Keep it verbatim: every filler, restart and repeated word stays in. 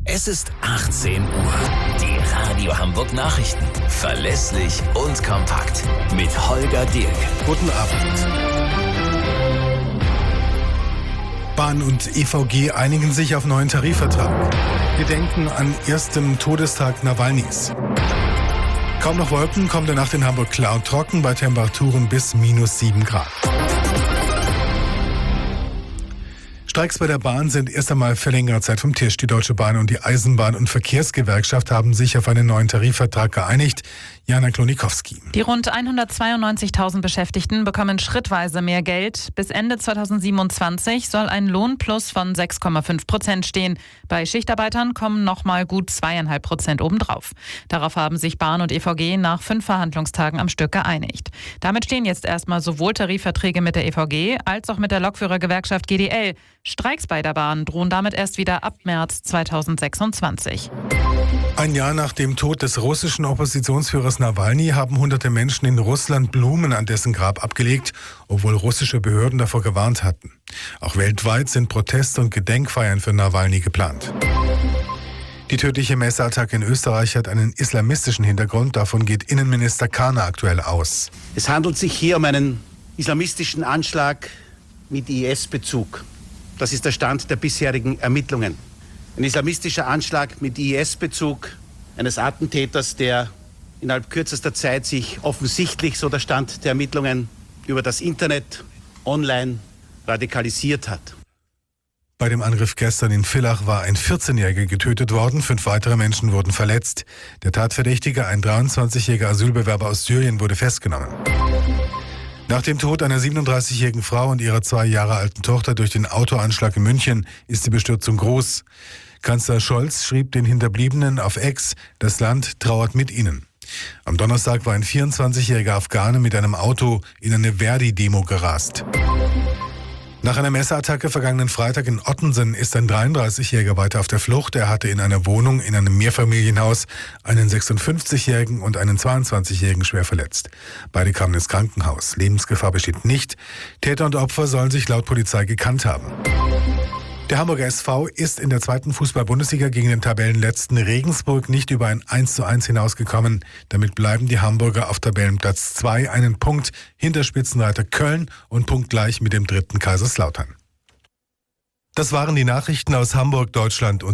Es ist achtzehn Uhr. Die Radio Hamburg Nachrichten. Verlässlich und kompakt. Mit Holger Dirk. Guten Abend. Bahn und E V G einigen sich auf neuen Tarifvertrag. Wir denken an ersten Todestag Nawalnys. Kaum noch Wolken, kommt der Nacht in Hamburg klar und trocken bei Temperaturen bis minus sieben Grad. Streiks bei der Bahn sind erst einmal für längere Zeit vom Tisch. Die Deutsche Bahn und die Eisenbahn- und Verkehrsgewerkschaft haben sich auf einen neuen Tarifvertrag geeinigt. Jana Klonikowski. Die rund hundertzweiundneunzigtausend Beschäftigten bekommen schrittweise mehr Geld. Bis Ende zweitausendsiebenundzwanzig soll ein Lohnplus von sechs Komma fünf Prozent stehen. Bei Schichtarbeitern kommen nochmal gut zwei Komma fünf Prozent obendrauf. Darauf haben sich Bahn und E V G nach fünf Verhandlungstagen am Stück geeinigt. Damit stehen jetzt erstmal sowohl Tarifverträge mit der E V G als auch mit der Lokführergewerkschaft G D L. Streiks bei der Bahn drohen damit erst wieder ab März zweitausendsechsundzwanzig. Ein Jahr nach dem Tod des russischen Oppositionsführers Nawalny haben hunderte Menschen in Russland Blumen an dessen Grab abgelegt, obwohl russische Behörden davor gewarnt hatten. Auch weltweit sind Protest- und Gedenkfeiern für Nawalny geplant. Die tödliche Messerattacke in Österreich hat einen islamistischen Hintergrund. Davon geht Innenminister Kahner aktuell aus. Es handelt sich hier um einen islamistischen Anschlag mit I S-Bezug. Das ist der Stand der bisherigen Ermittlungen. Ein islamistischer Anschlag mit I S-Bezug eines Attentäters, der innerhalb kürzester Zeit sich offensichtlich, so der Stand der Ermittlungen, über das Internet online radikalisiert hat. Bei dem Angriff gestern in Villach war ein vierzehnjähriger getötet worden, fünf weitere Menschen wurden verletzt. Der Tatverdächtige, ein dreiundzwanzigjähriger Asylbewerber aus Syrien, wurde festgenommen. Nach dem Tod einer siebenunddreißigjährigen Frau und ihrer zwei Jahre alten Tochter durch den Autoanschlag in München ist die Bestürzung groß. Kanzler Scholz schrieb den Hinterbliebenen auf X, das Land trauert mit ihnen. Am Donnerstag war ein vierundzwanzigjähriger Afghane mit einem Auto in eine Verdi-Demo gerast. Nach einer Messerattacke vergangenen Freitag in Ottensen ist ein dreiunddreißigjähriger weiter auf der Flucht. Er hatte in einer Wohnung in einem Mehrfamilienhaus einen sechsundfünfzigjährigen und einen zweiundzwanzigjährigen schwer verletzt. Beide kamen ins Krankenhaus. Lebensgefahr besteht nicht. Täter und Opfer sollen sich laut Polizei gekannt haben. Der Hamburger S V ist in der zweiten Fußball-Bundesliga gegen den Tabellenletzten Regensburg nicht über ein eins zu eins hinausgekommen. Damit bleiben die Hamburger auf Tabellenplatz zwei, einen Punkt hinter Spitzenreiter Köln und punktgleich mit dem dritten Kaiserslautern. Das waren die Nachrichten aus Hamburg, Deutschland und